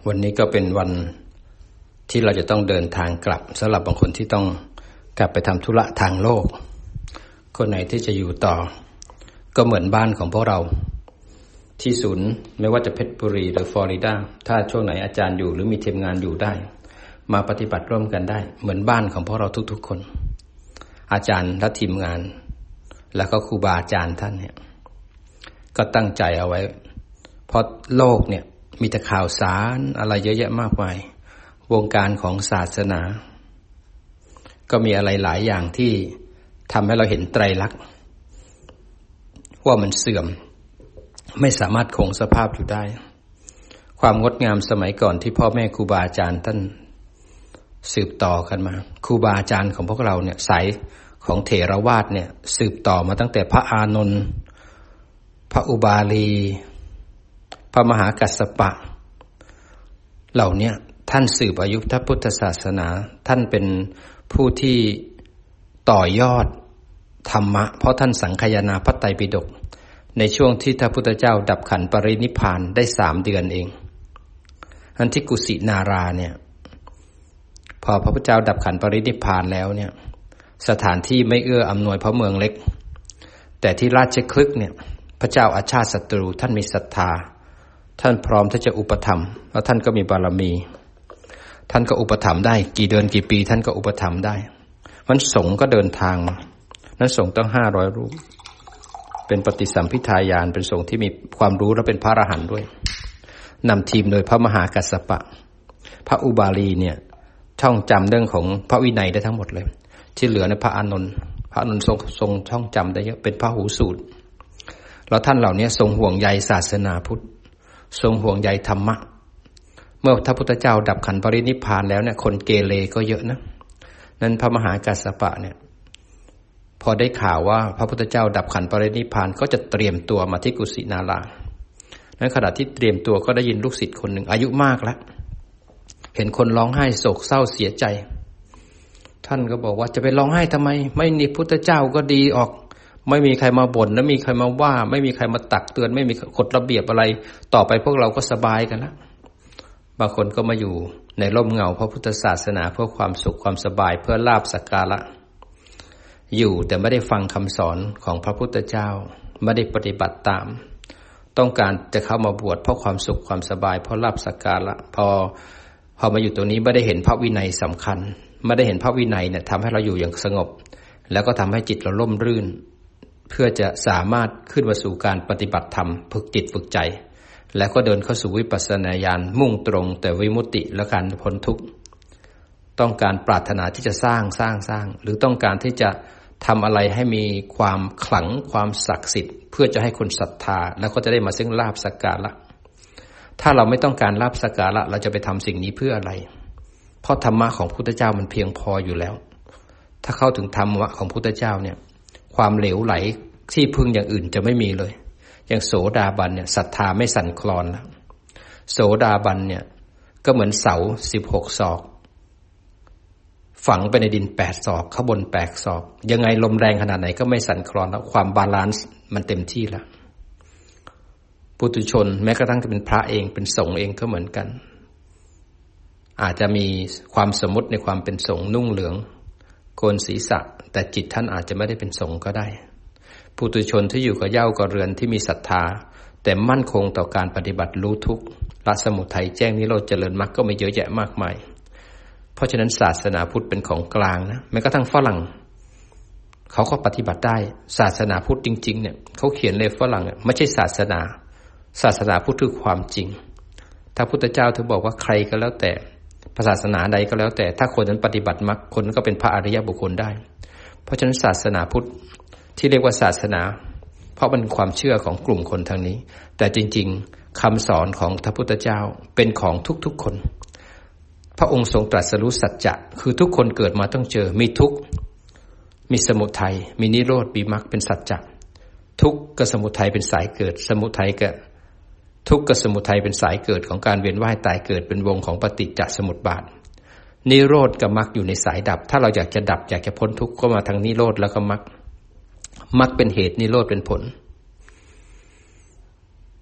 วันนี้ก็เป็นวันที่เราจะต้องเดินทางกลับสำหรับบางคนที่ต้องกลับไปทำธุระทางโลกคนไหนที่จะอยู่ต่อก็เหมือนบ้านของพวกเราที่ศูนย์ไม่ว่าจะเพชรบุรีหรือฟลอริดาถ้าช่วงไหนอาจารย์อยู่หรือมีทีมงานอยู่ได้มาปฏิบัติร่วมกันได้เหมือนบ้านของพวกเราทุกๆคนอาจารย์และทีมงานแล้วก็ครูบาอาจารย์ท่านเนี่ยก็ตั้งใจเอาไว้เพราะโลกเนี่ยมีแต่ข่าวสารอะไรเยอะแยะมากมายวงการของศาสนาก็มีอะไรหลายอย่างที่ทำให้เราเห็นไตรลักษณ์ว่ามันเสื่อมไม่สามารถคงสภาพอยู่ได้ความงดงามสมัยก่อนที่พ่อแม่ครูบาอาจารย์ท่านสืบต่อกันมาครูบาอาจารย์ของพวกเราเนี่ยสายของเถรวาทเนี่ยสืบต่อมาตั้งแต่พระอานนท์พระอุบาลีพระมหากัสสปะเหล่านี้ท่านสืบอายุพระพุทธศาสนาท่านเป็นผู้ที่ต่อยอดธรรมะเพราะท่านสังคายนาพระไตรปิฎกในช่วงที่พระพุทธเจ้าดับขันธ์ปรินิพพานได้3 เดือนเองอันที่กุสินาราเนี่ยพอพระพุทธเจ้าดับขันธ์ปรินิพพานแล้วเนี่ยสถานที่ไม่เอื้ออำนวยเพราะเมืองเล็กแต่ที่ราชคฤห์เนี่ยพระเจ้าอาชาติศัตรูท่านมีศรัทธาท่านพร้อมที่จะอุปถัมภ์แล้วท่านก็มีบารมีท่านก็อุปถัมภ์ได้กี่เดือนกี่ปีท่านก็อุปถัมภ์ได้มันสงฆ์ก็เดินทางมานั้นสงฆ์ต้อง500 รูปเป็นปฏิสัมภิทาญาณเป็นสงฆ์ที่มีความรู้และเป็นพระอรหันต์ด้วยนำทีมโดยพระมหากัสสปะพระอุบาลีเนี่ยท่องจำเรื่องของพระวินัยได้ทั้งหมดเลยที่เหลือในพระอานนท์ทรงท่องจำได้เยอะเป็นพระหูสูตรแล้วท่านเหล่านี้ทรงห่วงใยศาสนาพุทธทรงห่วงใยธรรมะเมื่อพระพุทธเจ้าดับขันธ์ปรินิพพานแล้วเนี่ยคนเกเรก็เยอะนะนั้นพระมหากัสสปะเนี่ยพอได้ข่าวว่าพระพุทธเจ้าดับขันธ์ปรินิพพานก็จะเตรียมตัวมาที่กุสินาราในขณะที่เตรียมตัวก็ได้ยินลูกศิษย์คนหนึ่งอายุมากแล้วเห็นคนร้องไห้โศกเศร้าเสียใจท่านก็บอกว่าจะไปร้องไห้ทำไมไม่มีพุทธเจ้าก็ดีออกไม่มีใครมาบ่นและมีใครมาว่าไม่มีใครมาตักเตือนไม่มีกฎระเบียบอะไรต่อไปพวกเราก็สบายกันแล้วบางคนก็มาอยู่ในร่มเงาพระพุทธศาสนาเพื่อความสุขความสบายเพื่อลาภสักการะอยู่แต่ไม่ได้ฟังคำสอนของพระพุทธเจ้าไม่ได้ปฏิบัติตามต้องการจะเข้ามาบวชเพราะความสุขความสบายเพราะลาภสักการะพอมาอยู่ตรงนี้ไม่ได้เห็นพระวินัยสำคัญไม่ได้เห็นพระวินัยเนี่ยทำให้เราอยู่อย่างสงบแล้วก็ทำให้จิตเราร่มรื่นเพื่อจะสามารถขึ้นมาสู่การปฏิบัติธรรมฝึกจิตฝึกใจแล้วก็เดินเข้าสู่วิปัสสนาญาณมุ่งตรงแต่วิมุตติและการพ้นทุกข์ต้องการปรารถนาที่จะสร้างหรือต้องการที่จะทำอะไรให้มีความขลังความศักดิ์สิทธิ์เพื่อจะให้คนศรัทธาแล้วก็จะได้มาซึ่งลาภสักการะถ้าเราไม่ต้องการลาภสักการะเราจะไปทำสิ่งนี้เพื่ออะไรเพราะธรรมะของพุทธเจ้ามันเพียงพออยู่แล้วถ้าเข้าถึงธรรมะของพุทธเจ้าเนี่ยความเหลวไหลที่พึ่งอย่างอื่นจะไม่มีเลยอย่างโสดาบันเนี่ยศรัทธาไม่สั่นคลอนแล้วโสดาบันเนี่ยก็เหมือนเสา16 ศอกฝังไปในดิน8 ศอกข้างบน8 ศอกยังไงลมแรงขนาดไหนก็ไม่สั่นคลอนแล้วความบาลานซ์มันเต็มที่แล้วปุถุชนแม้กระทั่งจะเป็นพระเองเป็นสงฆ์เองก็เหมือนกันอาจจะมีความสมมติในความเป็นสงฆ์นุ่งเหลืองโกนศีรษะแต่จิตท่านอาจจะไม่ได้เป็นสงฆ์ก็ได้ปุถุชนที่อยู่กับเหย้ากับเรือนที่มีศรัทธาแต่มั่นคงต่อการปฏิบัติรู้ทุกข์ละสมุทัยแจ้งนิโรธเจริญมรรคก็ไม่เยอะแยะมากมายเพราะฉะนั้นศาสนาพุทธเป็นของกลางนะแม้กระทั่งฝรั่งเขาก็ปฏิบัติได้ศาสนาพุทธจริงๆเนี่ยเขาเขียนเลยฝรั่งไม่ใช่ศาสนาพุทธคือความจริงถ้าพุทธเจ้าถึงบอกว่าใครก็แล้วแต่ศาสนาใดก็แล้วแต่ถ้าคนนั้นปฏิบัติมรรคคนนั้นก็เป็นพระอริยบุคคลได้เพราะฉะนั้นศาสนาพุทธที่เรียกว่าศาสนาเพราะมันความเชื่อของกลุ่มคนทางนี้แต่จริงๆคำสอนของพระพุทธเจ้าเป็นของทุกๆคนพระองค์ทรงตรัสรู้สัจจะคือทุกคนเกิดมาต้องเจอมีทุกข์มีสมุทัยมีนิโรธมีมรรคเป็นสัจจะทุกข์กับสมุทัยเป็นสายเกิดสมุทัยกับทุกข์กับสมุทัยเป็นสายเกิดของการเวียนว่ายตายเกิดเป็นวงของปฏิจจสมุปบาทนิโรธกับมรรคอยู่ในสายดับถ้าเราอยากจะดับอยากจะพ้นทุกข์ก็มาทางนิโรธแล้วก็มรรคเป็นเหตุนิโรธเป็นผล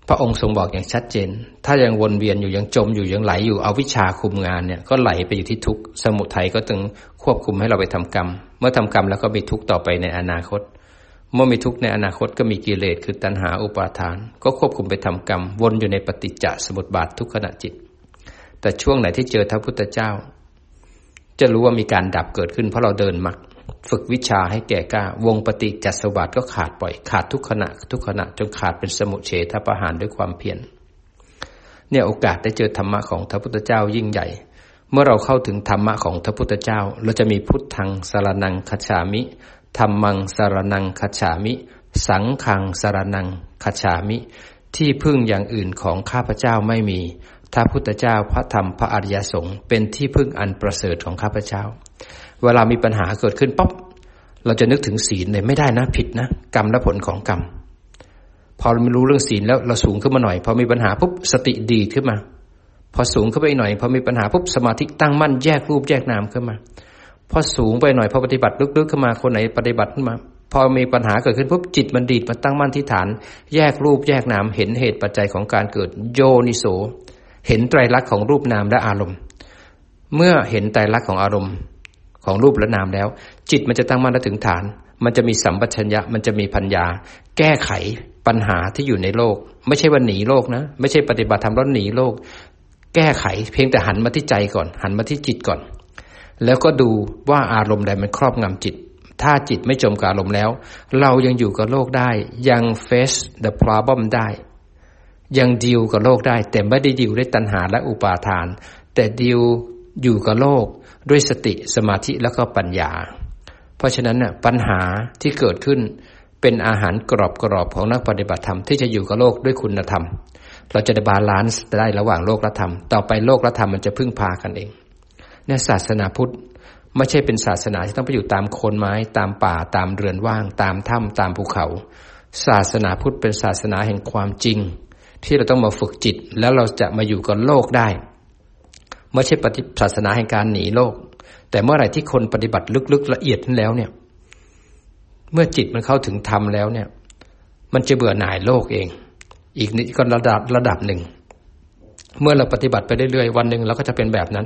พระองค์ทรงบอกอย่างชัดเจนถ้ายังวนเวียนอยู่ยังจมอยู่ยังไหลอยู่เอาวิชาคุมงานเนี่ยก็ไหลไปอยู่ที่ทุกข์สมุทัยก็ถึงควบคุมให้เราไปทำกรรมเมื่อทำกรรมแล้วก็มีทุกข์ต่อไปในอนาคตเมื่อมีทุกข์ในอนาคตก็มีกิเลสคือตัณหาอุปาทานก็ควบคุมไปทำกรรมวนอยู่ในปฏิจจสมุปบาททุกขณะจิตแต่ช่วงไหนที่เจอพระพุทธเจ้าจะรู้ว่ามีการดับเกิดขึ้นเพราะเราเดินมรรคฝึกวิชาให้แก่กล้าวงปฏิจจสมุปบาทก็ขาดปล่อยขาดทุกขณะจนขาดเป็นสมุจเฉทประหารด้วยความเพียรเนี่ยโอกาสได้เจอธรรมะของพระพุทธเจ้ายิ่งใหญ่เมื่อเราเข้าถึงธรรมะของพระพุทธเจ้าเราจะมีพุทธังสรณังคัจฉามิธัมมังสรณังคัจฉามิสังฆังสรณังคัจฉามิที่พึ่งอย่างอื่นของข้าพเจ้าไม่มีพระพุทธเจ้าพระธรรมพระอริยสงฆ์เป็นที่พึ่งอันประเสริฐของข้าพเจ้าเวลามีปัญหาเกิดขึ้นป๊อบเราจะนึกถึงศีลเลยไม่ได้นะผิดนะกรรมและผลของกรรมพอเราไม่รู้เรื่องศีลแล้วเราสูงขึ้นมาหน่อยพอมีปัญหาปุ๊บสติดีขึ้นมาพอสูงขึ้นไปหน่อยพอมีปัญหาปุ๊บสมาธิตั้งมั่นแยกรูปแยกนามขึ้นมาพอสูงไปหน่อยพอปฏิบัติลึกๆขึ้นมาคนไหนปฏิบัติขึ้นมาพอมีปัญหาเกิดขึ้นปุ๊บจิตมันดีดมันตั้งมั่นที่ฐานแยกรูปแยกนามเห็นเหตุปัจจัยของการเกิดโยนิโสเห็นไตรลักษณ์ของรูปนามและอารมณ์เมื่อเห็นไตรลักษณ์ของอารมณ์ของรูปและนามแล้วจิตมันจะตั้งมั่นและถึงฐานมันจะมีสัมปชัญญะมันจะมีปัญญาแก้ไขปัญหาที่อยู่ในโลกไม่ใช่ว่าหนีโลกนะไม่ใช่ปฏิบัติธรรมแล้วหนีโลกแก้ไขเพียงแต่หันมาที่ใจก่อนหันมาที่จิตก่อนแล้วก็ดูว่าอารมณ์ใดมันครอบงำจิตถ้าจิตไม่จมกับอารมณ์แล้วเรายังอยู่กับโลกได้ยัง face the problem ได้ยังดีลกับโลกได้แต่ไม่ได้ดีลด้วยตัณหาและอุปาทานแต่ดีลอยู่กับโลกด้วยสติสมาธิแล้วก็ปัญญาเพราะฉะนั้นน่ะปัญหาที่เกิดขึ้นเป็นอาหารกรอบของนักปฏิบัติธรรมที่จะอยู่กับโลกด้วยคุณธรรมเราจะได้บาลานซ์ได้ระหว่างโลกและธรรมต่อไปโลกและธรรมมันจะพึ่งพากันเองเนี่ยศาสนาพุทธไม่ใช่เป็นศาสนาที่ต้องไปอยู่ตามโคนไม้ตามป่าตามเรือนว่างตามถ้ำตามภูเขาศาสนาพุทธเป็นศาสนาแห่งความจริงที่เราต้องมาฝึกจิตแล้วเราจะมาอยู่กับโลกได้ไม่ใช่ศาสนาแห่งการหนีโลกแต่เมื่อไหร่ที่คนปฏิบัติลึกๆละเอียดนั้นแล้วเนี่ยเมื่อจิตมันเข้าถึงธรรมแล้วเนี่ยมันจะเบื่อหน่ายโลกเองอีกนิดก็ระดับหนึ่งเมื่อเราปฏิบัติไปเรื่อยๆวันหนึ่งเราก็จะเป็นแบบนั้น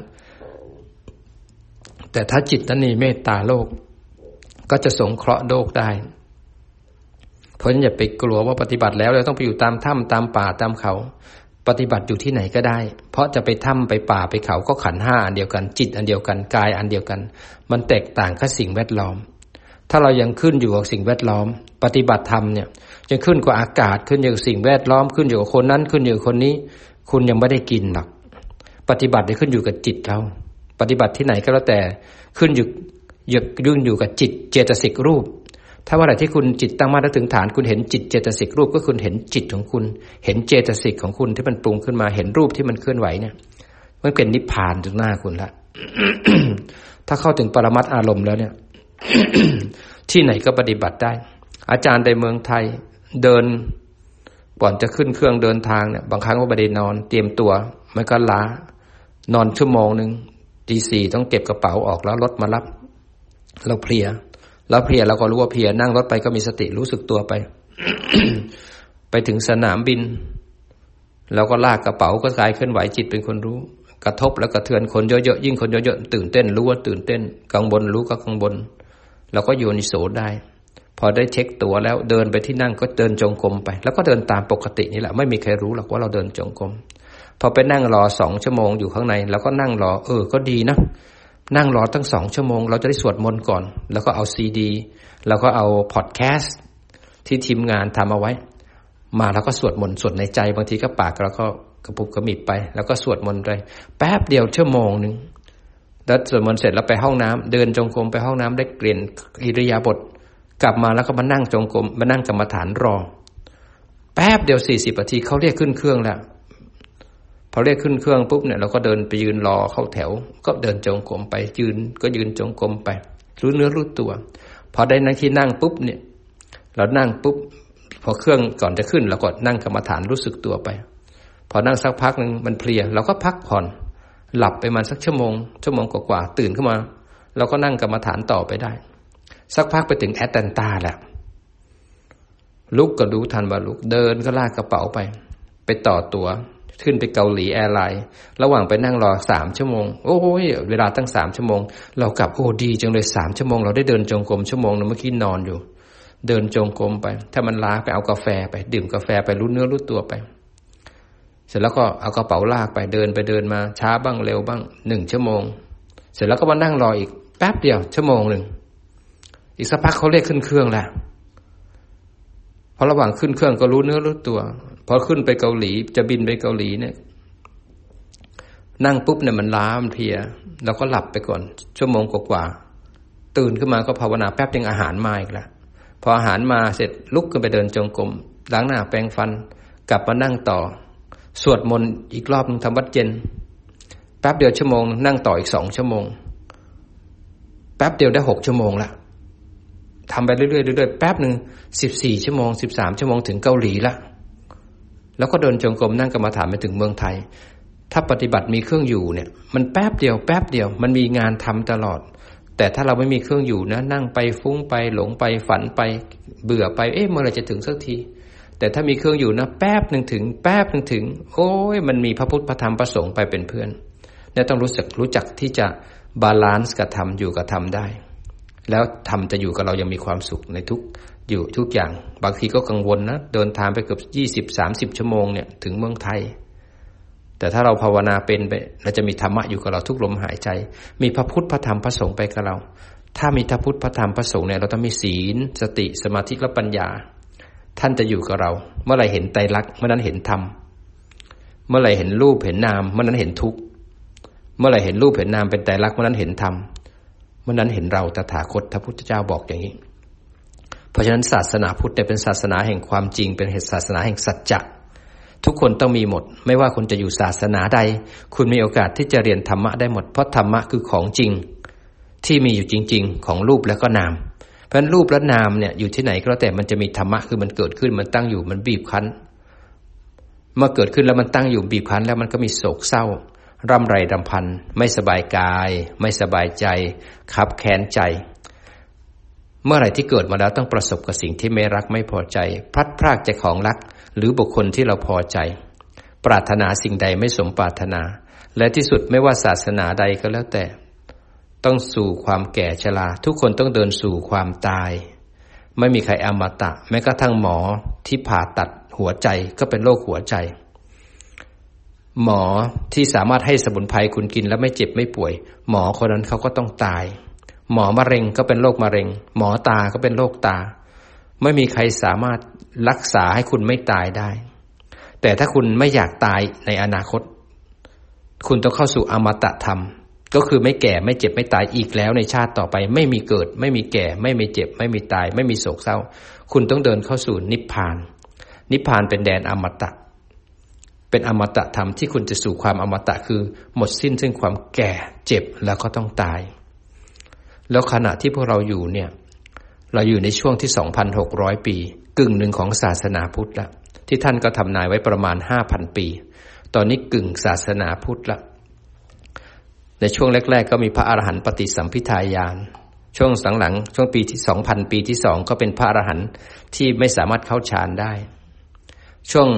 แต่ถ้าจิตนั้นมีเมตตาโลกก็จะสงเคราะห์โลกได้เพราะฉะนั้นอย่าไปกลัวว่าปฏิบัติแล้วเราต้องไปอยู่ตามถ้ำตามป่าตามเขาปฏิบัติอยู่ที่ไหนก็ได้เพราะจะไปถ้ำไปป่าไปเขาก็ขันธ์ห้าอันเดียวกันจิตอันเดียวกันกายอันเดียวกันมันแตกต่างกับสิ่งแวดล้อมถ้าเรายังขึ้นอยู่กับสิ่งแวดล้อมปฏิบัติธรรมเนี่ยยังขึ้นกว่าอากาศขึ้นอยู่กับสิ่งแวดล้อมขึ้นอยู่กับคนนั้นขึ้นอยู่กับคนนี้คุณยังไม่ได้กินหรอกปฏิบัติได้ขึ้นอยู่กับจิตเราปฏิบัติที่ไหนก็แล้วแต่ขึ้นอยู่กับจิตเจตสิกรูปถ้าว่าไหนที่คุณจิตตั้งมั่นและถึงฐานคุณเห็นจิตเจตสิกรูปก็คุณเห็นจิตของคุณเห็นเจตสิกของคุณที่มันปรุงขึ้นมาเห็นรูปที่มันเคลื่อนไหวเนี่ยมันเป็นนิพพานตรงหน้าคุณละ ถ้าเข้าถึงปรมัตถ์อารมณ์แล้วเนี่ย ที่ไหนก็ปฏิบัติได้อาจารย์ในเมืองไทยเดินก่อนจะขึ้นเครื่องเดินทางเนี่ยบางครั้งก็ไม่ได้นอนเตรียมตัวมันก็ล้านอนชั่วโมงนึงตีสี่ต้องเก็บกระเป๋าออกแล้วรถมารับเราเพลียเราก็รู้ว่าเพลียนั่งรถไปก็มีสติรู้สึกตัวไป ไปถึงสนามบินแล้วก็ลากกระเป๋าก็กายเคลื่อนไหวจิตเป็นคนรู้กระทบแล้วกระเทือนคนเยอะๆยิ่งคนเยอะๆตื่นเต้นรู้ว่าตื่นเต้นกังวลรู้ก็กังวลเราก็โยนิโสได้พอได้เช็คตัวแล้วเดินไปที่นั่งก็เดินจงกรมไปแล้วก็เดินตามปกตินี่แหละไม่มีใครรู้หรอกว่าเราเดินจงกรมพอไปนั่งรอ2 ชั่วโมงอยู่ข้างในแล้วก็นั่งรอก็ดีนะนั่งรอตั้ง2 ชั่วโมงเราจะได้สวดมนต์ก่อนแล้วก็เอาซีดีแล้วก็เอาพอดแคสต์ที่ทีมงานทำเอาไว้มาแล้วก็สวดมนต์สวดในใจบางทีก็ปากแล้วก็กระปุกกระมิบไปแล้วก็สวดมนต์ไปแป๊บเดียวชั่วโมงนึงแล้วสวดมนต์เสร็จแล้วไปห้องน้ำเดินจงกรมไปห้องน้ำได้เปลี่ยนอิริยาบถกลับมาแล้วก็มานั่งจงกรมมานั่งกรรมฐานรอแป๊บเดียว40 นาทีเขาเรียกขึ้นเครื่องแล้วพอเรียกขึ้นเครื่องปุ๊บเนี่ยเราก็เดินไปยืนรอเข้าแถวก็เดินจงกรมไปยืนก็ยืนจงกรมไปรู้เนื้อรู้ตัวพอได้นั่งที่นั่งปุ๊บเนี่ยเรานั่งปุ๊บพอเครื่องก่อนจะขึ้นเราก็นั่งกรรมฐานรู้สึกตัวไปพอนั่งสักพักนึงมันเพลียเราก็พักผ่อนหลับไปมาสักชั่วโมงกว่าๆตื่นขึ้นมาเราก็นั่งกรรมฐานต่อไปได้สักพักไปถึงแอตแลนตาแหละลุกก็รู้ทันว่าลุกเดินก็ลากกระเป๋าไปไปต่อตั๋วขึ้นไปเกาหลีแอร์ไลน์ระหว่างไปนั่งรอ3 ชั่วโมงโอ้ยเวลาตั้ง3 ชั่วโมงเรากลับโอ้ดีจังเลย3 ชั่วโมงเราได้เดินจงกรมชั่วโมงนึงเมื่อกี้นอนอยู่เดินจงกรมไปถ้ามันล้าไปเอากาแฟไปดื่มกาแฟไปรู้เนื้อรู้ตัวไปเสร็จแล้วก็เอากระเป๋าลากไปเดินไปเดินมาช้าบ้างเร็วบ้าง1 ชั่วโมงเสร็จแล้วก็มานั่งรออีกแป๊บเดียวชั่วโมงนึงอีกสักพักเขาเรียกขึ้นเครื่องแล้วพอระหว่างขึ้นเครื่องก็รู้เนื้อรู้ตัวพอขึ้นไปเกาหลีจะบินไปเกาหลีเนี่ยนั่งปุ๊บเนี่ยมันล้ามันเพลียเราก็หลับไปก่อนชั่วโมงกว่าๆตื่นขึ้นมาก็ภาวนาแป๊บนึงอาหารมาอีกแล้วพออาหารมาเสร็จลุกขึ้นไปเดินจงกรมล้างหน้าแปรงฟันกลับมานั่งต่อสวดมนต์อีกรอบนึงทำวัดเย็นแป๊บเดียวชั่วโมงนั่งต่ออีก2 ชั่วโมงแป๊บเดียวได้6 ชั่วโมงละทำไปเรื่อยๆเรื่อยๆแป๊บนึง14 ชั่วโมง13 ชั่วโมงถึงเกาหลีละแล้วก็เดินจงกรมนั่งกรรมฐานไปถึงเมืองไทยถ้าปฏิบัติมีเครื่องอยู่เนี่ยมันแป๊บเดียวมันมีงานทำตลอดแต่ถ้าเราไม่มีเครื่องอยู่นะนั่งไปฟุ้งไปหลงไปฝันไปเบื่อไปเมื่อไหร่จะถึงสักทีแต่ถ้ามีเครื่องอยู่นะแป๊บนึงถึงแป๊บนึงถึงโอ้ยมันมีพระพุทธพระธรรมพระสงฆ์ไปเป็นเพื่อนเนี่ยต้องรู้จักที่จะบาลานซ์กับธรรมอยู่กับธรรมได้แล้วธรรมจะอยู่กับเรายังมีความสุขในทุกอย่างบางทีก็กังวลนะเดินทางไปเกือบ20-30 ชั่วโมงเนี่ยถึงเมืองไทยแต่ถ้าเราภาวนาเป็นไปเราจะมีธรรมะอยู่กับเราทุกลมหายใจมีพระพุทธพระธรรมพระสงฆ์ไปกับเราถ้ามีพระพุทธพระธรรมพระสงฆ์เนี่ยเราต้องมีศีลสติสมาธิและปัญญาท่านจะอยู่กับเราเมื่อไหร่เห็นไตรลักษณ์เมื่อนั้นเห็นธรรมเมื่อไหร่เห็นรูปเห็นนามเมื่อนั้นเห็นทุกข์เมื่อไหร่เห็นรูปเห็นนามเป็นไตรลักษณ์เมื่อนั้นเห็นธรรมเมื่อนั้นเห็นเราตถาคตพระพุทธเจ้าบอกอย่างนี้เพราะฉะนั้นศาสนาพุทธเป็นศาสนาแห่งความจริงเป็นศาสนาแห่งสัจจะทุกคนต้องมีหมดไม่ว่าคุณจะอยู่ศาสนาใดคุณมีโอกาสที่จะเรียนธรรมะได้หมดเพราะธรรมะคือของจริงที่มีอยู่จริงๆของรูปและก็นามเพราะฉะนั้นรูปและนามเนี่ยอยู่ที่ไหนก็แล้วแต่มันจะมีธรรมะคือมันเกิดขึ้นมันตั้งอยู่มันบีบคั้นเมื่อเกิดขึ้นแล้วมันตั้งอยู่บีบคั้นแล้วมันก็มีโศกเศร้าร่ำไรรำพันไม่สบายกายไม่สบายใจคับแค้นใจเมื่อไหร่ที่เกิดมาแล้วต้องประสบกับสิ่งที่ไม่รักไม่พอใจพลัดพรากจากของรักหรือบุคคลที่เราพอใจปรารถนาสิ่งใดไม่สมปรารถนาและที่สุดไม่ว่าศาสนาใดก็แล้วแต่ต้องสู่ความแก่ชราทุกคนต้องเดินสู่ความตายไม่มีใครอมตะแม้กระทั่งหมอที่ผ่าตัดหัวใจก็เป็นโรคหัวใจหมอที่สามารถให้สมุนไพรคุณกินแล้วไม่เจ็บไม่ป่วยหมอคนนั้นเขาก็ต้องตายหมอมะเร็งก็เป็นโรคมะเร็งหมอตาก็เป็นโรคตาไม่มีใครสามารถรักษาให้คุณไม่ตายได้แต่ถ้าคุณไม่อยากตายในอนาคตคุณต้องเข้าสู่อมตะธรรมก็คือไม่แก่ไม่เจ็บไม่ตายอีกแล้วในชาติต่อไปไม่มีเกิดไม่มีแก่ไม่มีเจ็บไม่มีตายไม่มีโศกเศร้าคุณต้องเดินเข้าสู่นิพพานนิพพานเป็นแดนอมตะเป็นอมตะธรรมที่คุณจะสู่ความอมตะคือหมดสิ้นซึ่งความแก่เจ็บแล้วก็ต้องตายแล้วขณะที่พวกเราอยู่เนี่ยเราอยู่ในช่วงที่ 2,600 ปีกึ่งหนึ่งของศาสนาพุทธละที่ท่านก็ทำนายไว้ประมาณ 5,000 ปีตอนนี้กึ่งศาสนาพุทธละในช่วงแรกๆก็มีพระอรหันต์ปฏิสัมภิทาญาณช่วงหลังๆช่วงปีที่ 2,000 ปีที่2ก็เป็นพระอรหันต์ที่ไม่สามารถเข้าฌานได้ช่วง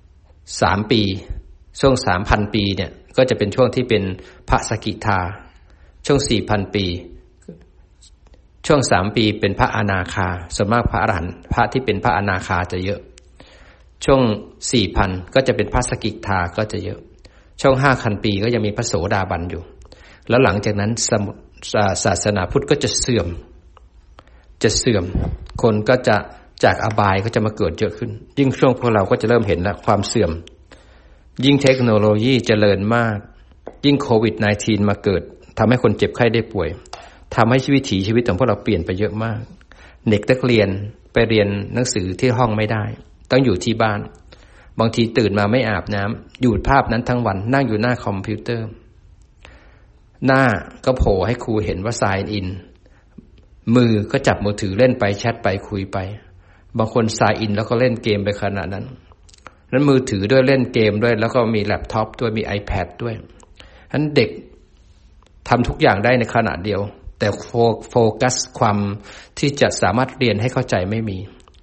3 ปีช่วง 3,000 ปีเนี่ยก็จะเป็นช่วงที่เป็นพระสกิทาช่วง 4,000 ปีช่วง3 ปีเป็นพระอนาคาส่วนมากพระอรหันต์พระที่เป็นพระอนาคาจะเยอะช่วง 4,000 ก็จะเป็นพระสกิทาก็จะเยอะช่วง 5,000 ปีก็ยังมีพระโสดาบันอยู่แล้วหลังจากนั้นศาสนาพุทธก็จะเสื่อมคนก็จะจากอบายก็จะมาเกิดเยอะขึ้นยิ่งช่วงพวกเราก็จะเริ่มเห็นแล้วความเสื่อมยิ่งเทคโนโลยีเจริญมากยิ่งโควิด -19 มาเกิดทำให้คนเจ็บไข้ได้ป่วยทำให้ชีวิตของพวกเราเปลี่ยนไปเยอะมากเด็กนักเรียนไปเรียนหนังสือที่ห้องไม่ได้ต้องอยู่ที่บ้านบางทีตื่นมาไม่อาบน้ำอยู่ภาพนั้นทั้งวันนั่งอยู่หน้าคอมพิวเตอร์หน้าก็โผล่ให้ครูเห็นว่า sign in มือก็จับมือถือเล่นไปแชทไปคุยไปบางคน sign in แล้วก็เล่นเกมไปขนาดนั้นมือถือด้วยเล่นเกมด้วยแล้วก็มีแล็ปท็อปด้วยมี iPad ด้วยฉะนั้นเด็กทำทุกอย่างได้ในขณะเดียวแต่โฟกัสความที่จะสามารถเรียนให้เข้าใจไม่มี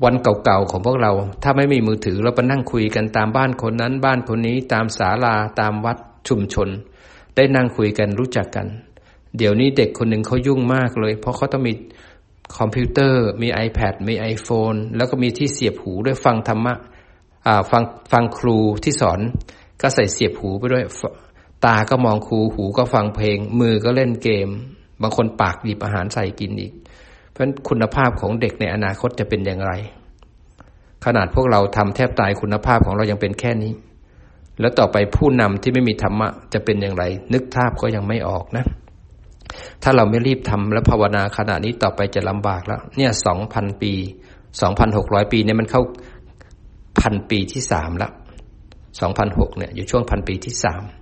วันเก่าๆของพวกเราถ้าไม่มีมือถือเราไปนั่งคุยกันตามบ้านคนนั้นบ้านคนนี้ตามศาลาตามวัดชุมชนได้นั่งคุยกันรู้จักกันเดี๋ยวนี้เด็กคนหนึ่งเขายุ่งมากเลยเพราะเขาต้องมีคอมพิวเตอร์มี iPad มี iPhone แล้วก็มีที่เสียบหูด้วยฟังธรรมะฟังครูที่สอนก็ใส่เสียบหูไปด้วยตาก็มองครูหูก็ฟังเพลงมือก็เล่นเกมบางคนปากหยิบอาหารใส่กินอีกเพราะฉะนั้นคุณภาพของเด็กในอนาคตจะเป็นอย่างไรขนาดพวกเราทำแทบตายคุณภาพของเรายังเป็นแค่นี้แล้วต่อไปผู้นำที่ไม่มีธรรมะจะเป็นอย่างไรนึกภาพก็ยังไม่ออกนะถ้าเราไม่รีบทำและภาวนาขณะนี้ต่อไปจะลำบากแล้วเนี่ย 2,000 ปี 2,600 ปีเนี่ยมันเข้า1,000 ปีที่3แล้ว2006เนี่ยอยู่ช่วง1,000 ปีที่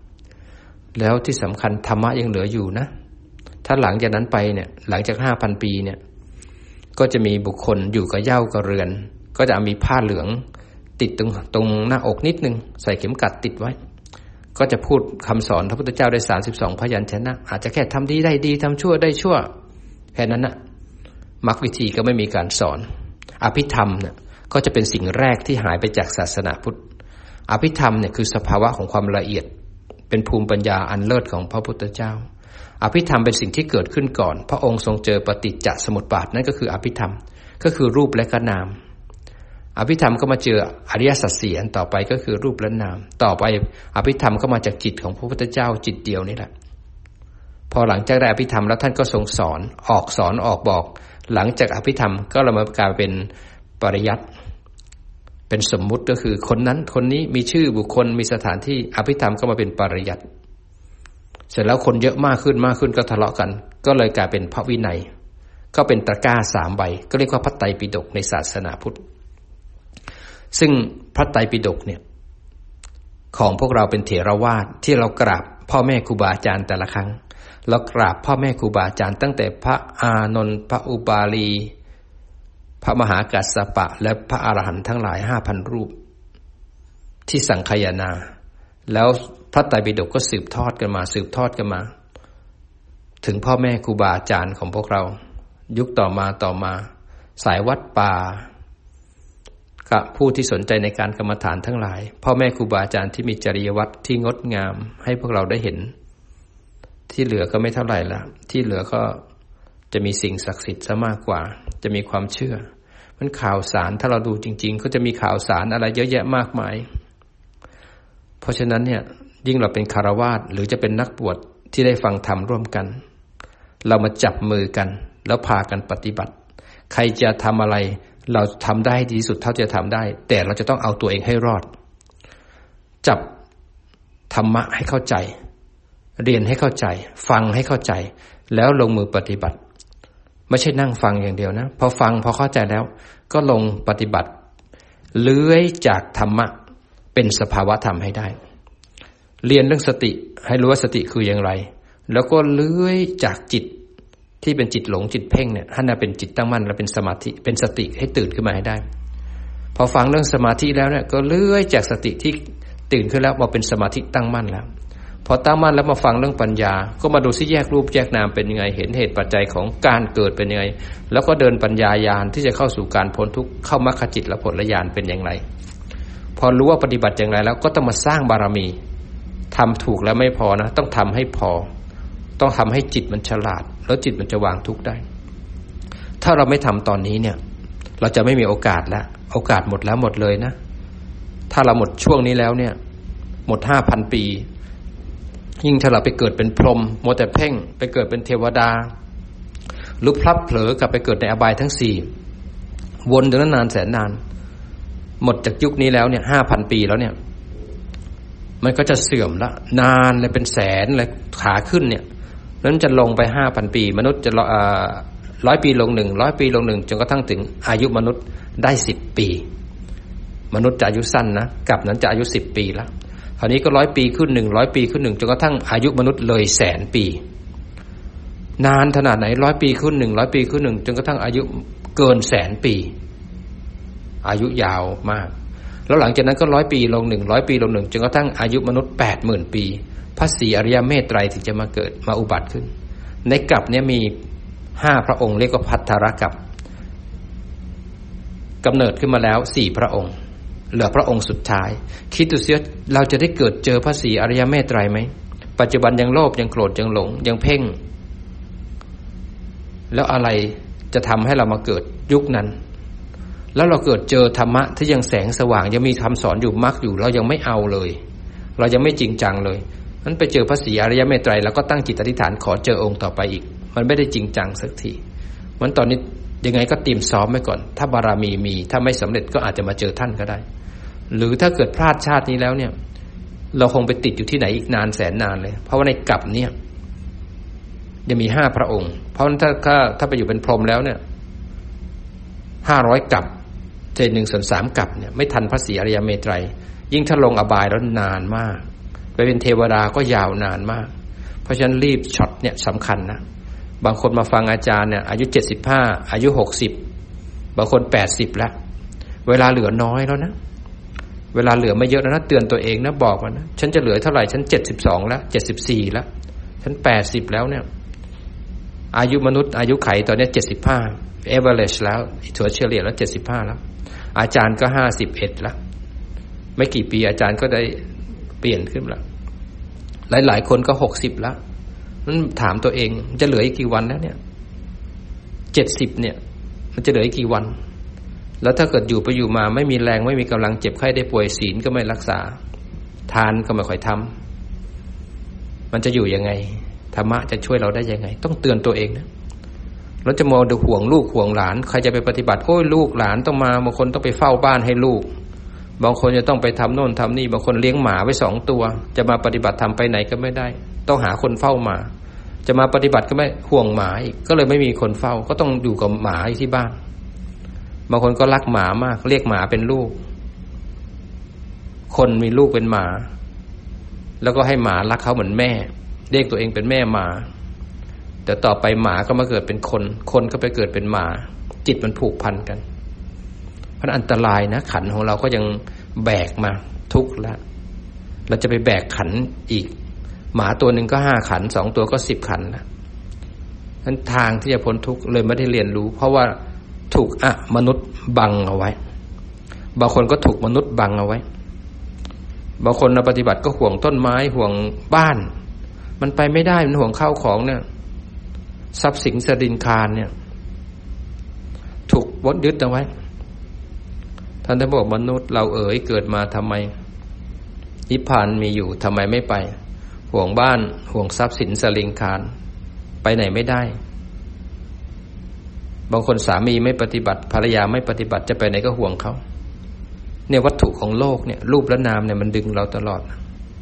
3แล้วที่สำคัญธรรมะยังเหลืออยู่นะถ้าหลังจากนั้นไปเนี่ยหลังจาก 5,000 ปีเนี่ยก็จะมีบุคคลอยู่กับเหย้ากับเรือนก็จะมีผ้าเหลืองติดตรงหน้าอกนิดนึงใส่เข็มกัดติดไว้ก็จะพูดคำสอนพระพุทธเจ้าได้32พยัญชนะอาจจะแค่ทำดีได้ดีทำชั่วได้ชั่วแค่นั้นนะมรรควิธีก็ไม่มีการสอนอภิธรรมเนี่ยก็จะเป็นสิ่งแรกที่หายไปจากศาสนาพุทธอภิธรรมเนี่ยคือสภาวะของความละเอียดเป็นภูมิปัญญาอันเลิศของพระพุทธเจ้าอภิธรรมเป็นสิ่งที่เกิดขึ้นก่อนพระองค์ทรงเจอปฏิจจสมุปบาทนั่นก็คืออภิธรรมก็คือรูปและก็นามอภิธรรมก็มาเจออริยสัจสี่อันต่อไปก็คือรูปและนามต่อไปอภิธรรมก็มาจากจิตของพระพุทธเจ้าจิตเดียวนี่แหละพอหลังจากได้อภิธรรมแล้วท่านก็ทรงสอนออกบอกหลังจากอภิธรรมก็เรามากลายเป็นปริยัติเป็นสมมุติก็คือคนนั้นคนนี้มีชื่อบุคคลมีสถานที่อภิธรรมก็มาเป็นปริยัติเสร็จแล้วคนเยอะมากขึ้นก็ทะเลาะกันก็เลยกลายเป็นพระวินัยก็เป็นตะกร้า3ใบก็เรียกว่าพระไตรปิฎกในศาสนาพุทธซึ่งพระไตรปิฎกเนี่ยของพวกเราเป็นเถรวาทที่เรากราบพ่อแม่ครูบาอาจารย์แต่ละครั้งเรากราบพ่อแม่ครูบาอาจารย์ตั้งแต่พระอานนท์พระอุบาลีพระมหากัสสปะและพระอรหันต์ทั้งหลาย 5,000 รูปที่สังคายนาแล้วพระไตรปิฎกก็สืบทอดกันมาถึงพ่อแม่ครูบาอาจารย์ของพวกเรายุคต่อมาสายวัดป่ากับผู้ที่สนใจในการกรรมฐานทั้งหลายพ่อแม่ครูบาอาจารย์ที่มีจริยวัตรที่งดงามให้พวกเราได้เห็นที่เหลือก็ไม่เท่าไหร่ละที่เหลือก็จะมีสิ่งศักดิ์สิทธิ์ซะมากกว่าจะมีความเชื่อมันข่าวสารถ้าเราดูจริงๆก็จะมีข่าวสารอะไรเยอะแยะมากมายเพราะฉะนั้นเนี่ยยิ่งเราเป็นฆราวาสหรือจะเป็นนักบวชที่ได้ฟังธรรมร่วมกันเรามาจับมือกันแล้วพากันปฏิบัติใครจะทำอะไรเราทำได้ดีที่สุดเท่าที่จะทำได้แต่เราจะต้องเอาตัวเองให้รอดจับธรรมะให้เข้าใจเรียนให้เข้าใจฟังให้เข้าใจแล้วลงมือปฏิบัติไม่ใช่นั่งฟังอย่างเดียวนะพอฟังพอเข้าใจแล้วก็ลงปฏิบัติเลื้อยจากธรรมะเป็นสภาวะธรรมให้ได้เรียนเรื่องสติให้รู้ว่าสติคืออย่างไรแล้วก็เลื้อยจากจิตที่เป็นจิตหลงจิตเพ่งเนี่ยให้เป็นจิตตั้งมั่นและเป็นสมาธิเป็นสติให้ตื่นขึ้นมาให้ได้พอฟังเรื่องสมาธิแล้วเนี่ยก็เลื้อยจากสติที่ตื่นขึ้นแล้วมาเป็นสมาธิตั้งมั่นแล้วพอตั้งมั่นแล้วมาฟังเรื่องปัญญาก็มาดูซิแยกรูปแยกนามเป็นยังไงเห็นเหตุปัจจัยของการเกิดเป็นยังไงแล้วก็เดินปัญญาญาณที่จะเข้าสู่การพ้นทุกข์เข้ามรรคจิตและผลญาณเป็นอย่างไรพอรู้ว่าปฏิบัติอย่างไรแล้วก็ต้องมาสร้างบารมีทำถูกแล้วไม่พอนะต้องทำให้พอต้องทำให้จิตมันฉลาดแล้วจิตมันจะวางทุกข์ได้ถ้าเราไม่ทำตอนนี้เนี่ยเราจะไม่มีโอกาสแล้วโอกาสหมดแล้วหมดเลยนะถ้าเราหมดช่วงนี้แล้วเนี่ยหมด 5,000 ปียิ่งถ้าเราไปเกิดเป็นพรหมมัวแต่เพ่งไปเกิดเป็นเทวดาหรือพลับเผลอกลับไปเกิดในอบายทั้ง4วนจนนานแสนนานหมดจากยุคนี้แล้วเนี่ย 5,000 ปีแล้วเนี่ยมันก็จะเสื่อมละนานเลยเป็นแสนเลยขาขึ้นเนี่ยนั้นจะลงไป 5,000 ปีมนุษย์จะ100 ปีลง100 ปีลง1จนกระทั่งถึงอายุมนุษย์ได้10 ปีมนุษย์จะอายุสั้นนะกับนั้นจะอายุ10 ปีแล้วคราวนี้ก็100 ปีขึ้น100 ปีขึ้นจนกระทั่งอายุมนุษย์เลย100,000 ปีนานขนาดไหน100 ปีขึ้น100 ปีขึ้นจนกระทั่งอายุเกิน100,000 ปีอายุยาวมากแล้วหลังจากนั้นก็100 ปีลง100 ปีลงจนกระทั่งอายุมนุษย์ 80,000 ปีพระศรีอริยเมตไตรถึงจะมาเกิดมาอุบัติขึ้นในกลับเนี่ยมี5 พระองค์เรียกว่าภัททรกัปกำเนิดขึ้นมาแล้ว4พระองค์เหลือพระองค์สุดท้ายคิดดูสิเราจะได้เกิดเจอพระศรีอริยเมตไตรไหมปัจจุบันยังโลภยังโกรธยังหลงยังเพ่งแล้วอะไรจะทำให้เรามาเกิดยุคนั้นแล้วเราเกิดเจอธรรมะที่ยังแสงสว่างยังมีคำสอนอยู่มรรคอยู่เรายังไม่เอาเลยเรายังไม่จริงจังเลยนั้นไปเจอพระศรีอริยเมตไตรแล้วก็ตั้งจิตอธิษฐานขอเจอองค์ต่อไปอีกมันไม่ได้จริงจังสักทีมันตอนนี้ยังไงก็เตรียมซ้อมไว้ก่อนถ้าบารมีมีถ้าไม่สำเร็จก็อาจจะมาเจอท่านก็ได้หรือถ้าเกิดพลาดชาตินี้แล้วเนี่ยเราคงไปติดอยู่ที่ไหนอีกนานแสนนานเลยเพราะว่าในกลับเนี่ยจะมี5พระองค์เพราะถ้าไปอยู่เป็นพรหมแล้วเนี่ย500กลับเจ1/3กลับเนี่ยไม่ทันพระศรีอริยเมตไตรยิ่งถ้าลงอบายแล้วนานมากไปเป็นเทวดาก็ยาวนานมากเพราะฉะนั้นรีบช็อตเนี่ยสำคัญนะบางคนมาฟังอาจารย์เนี่ยอายุ75อายุ60บางคน80แล้วเวลาเหลือน้อยแล้วนะเวลาเหลือไม่เยอะแล้วนะเตือนตัวเองนะบอกมันนะฉันจะเหลือเท่าไหร่ฉัน72แล้ว74แล้วฉัน80แล้วเนี่ยอายุมนุษย์อายุไขตอนนี้75 average แล้วถัวเฉลี่ยแล้ว75แล้วอาจารย์ก็51แล้วไม่กี่ปีอาจารย์ก็ได้เปลี่ยนขึ้นแล้วหลายๆคนก็60แล้วนั้นถามตัวเองจะเหลืออีกกี่วันแล้วเนี่ย70เนี่ยมันจะเหลืออีกกี่วันแล้วถ้าเกิดอยู่ไปอยู่มาไม่มีแรงไม่มีกำลังเจ็บไข้ได้ป่วยศีลก็ไม่รักษาทานก็ไม่ค่อยทำมันจะอยู่ยังไงธรรมะจะช่วยเราได้ยังไงต้องเตือนตัวเองนะเราจะมองดูห่วงลูกห่วงหลานใครจะไปปฏิบัติโอ้ยลูกหลานต้องมาบางคนต้องไปเฝ้าบ้านให้ลูกบางคนจะต้องไปทำโน่นทำนี่บางคนเลี้ยงหมาไว้2ตัวจะมาปฏิบัติทำไปไหนก็ไม่ได้ต้องหาคนเฝ้าหมาจะมาปฏิบัติก็ไม่ห่วงหมาอีกก็เลยไม่มีคนเฝ้าก็ต้องอยู่กับหมาอยู่ที่บ้านบางคนก็รักหมามากเรียกหมาเป็นลูกคนมีลูกเป็นหมาแล้วก็ให้หมารักเขาเหมือนแม่เรียกตัวเองเป็นแม่หมาแต่ต่อไปหมาก็มาเกิดเป็นคนคนก็ไปเกิดเป็นหมาจิตมันผูกพันกันเพราะอันตรายนะขันของเราก็ยังแบกมาทุกข์แล้วเราจะไปแบกขันอีกหมาตัวหนึ่งก็5ขัน2ตัวก็10ขันแล้วนั้นทางที่จะพ้นทุกข์เลยไม่ได้เรียนรู้เพราะว่าถูกมนุษย์บังเอาไว้บางคนก็ถูกมนุษย์บังเอาไว้บางคนปฏิบัติก็ห่วงต้นไม้ห่วงบ้านมันไปไม่ได้มันห่วงข้าวของเนี่ยทรัพย์สินสดินคารเนี่ยถูกวัดยึดเอาไว้ท่านได้บอกมนุษย์เราเกิดมาทำไมนิพพานมีอยู่ทำไมไม่ไปห่วงบ้านห่วงทรัพย์สินสลิงคารไปไหนไม่ได้บางคนสามีไม่ปฏิบัติภรรยาไม่ปฏิบัติจะไปไหนก็ห่วงเขาเนี่ยวัตถุของโลกเนี่ยรูปและนามเนี่ยมันดึงเราตลอด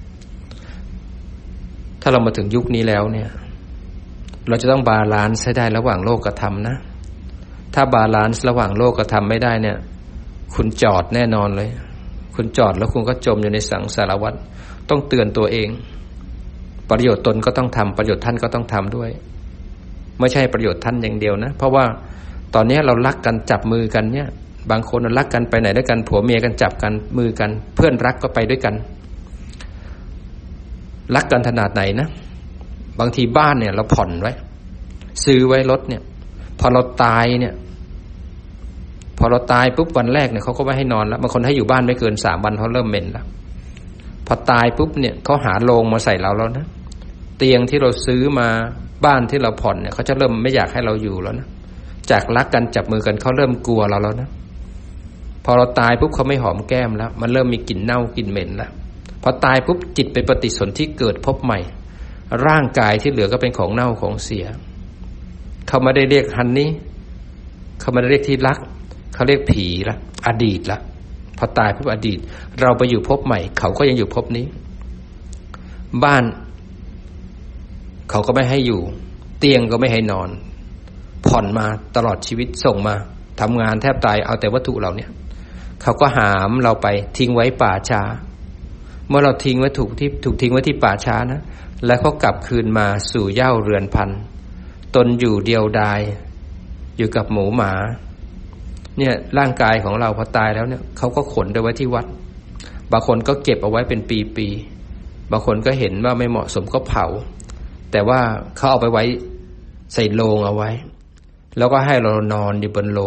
ถ้าเรามาถึงยุคนี้แล้วเนี่ยเราจะต้องบาลานซ์ให้ได้ระหว่างโลกกับธรรมนะถ้าบาลานซ์ระหว่างโลกกับธรรมไม่ได้เนี่ยคุณจอดแน่นอนเลยคุณจอดแล้วคุณก็จมอยู่ในสังสารวัฏต้องเตือนตัวเองประโยชน์ตนก็ต้องทำประโยชน์ท่านก็ต้องทำด้วยไม่ใช่ประโยชน์ท่านอย่างเดียวนะเพราะว่าตอนนี้เรารักกันจับมือกันเนี่ยบางคนรักกันไปไหนด้วยกันผัวเมียกันจับกันมือกันเพื่อนรักก็ไปด้วยกันรักกันขนาดไหนนะบางทีบ้านเนี่ยเราผ่อนไว้ซื้อไว้รถเนี่ยพอเราตายเนี่ยพอเราตายปุ๊บวันแรกเนี่ยเขาก็ไม่ให้นอนแล้วบางคนให้อยู่บ้านไม่เกิน3วันเขาเริ่มเหม็นแล้วพอตายปุ๊บเนี่ยเขาหาโลงมาใส่เราแล้วนะเตียงที่เราซื้อมาบ้านที่เราผ่อนเนี่ยเขาจะเริ่มไม่อยากให้เราอยู่แล้วนะจากรักกันจับมือกันเขาเริ่มกลัวเราแล้วนะพอเราตายปุ๊บเขาไม่หอมแก้มแล้วมันเริ่มมีกลิ่นเน่ากลิ่นเหม็นแล้วพอตายปุ๊บจิตไปปฏิสนธิเกิดพบใหม่ร่างกายที่เหลือก็เป็นของเน่าของเสียเขาไม่ได้เรียกฮันนี่เขาไม่ได้เรียกที่รักเขาเรียกผีละอดีตละพอตายปุ๊บอดีตเราไปอยู่พบใหม่เขาก็ยังอยู่พบนี้บ้านเขาก็ไม่ให้อยู่เตียงก็ไม่ให้นอนผ่อนมาตลอดชีวิตส่งมาทำงานแทบตายเอาแต่วัตถุเราเนี่ยเขาก็หามเราไปทิ้งไว้ป่าช้าเมื่อเราทิ้งไว้ถูกทิ้งไว้ที่ป่าช้านะแล้วเขากลับคืนมาสู่เหย้าเรือนพันตนอยู่เดียวดายอยู่กับหมูหมาเนี่ยร่างกายของเราพอตายแล้วเนี่ยเขาก็ขนไปไว้ที่วัดบางคนก็เก็บเอาไว้เป็นปีๆบางคนก็เห็นว่าไม่เหมาะสมก็เผาแต่ว่าเขาเอาไปไว้ใส่โลงเอาไว้แล้วก็ให้เรานอนอยู่บนโลง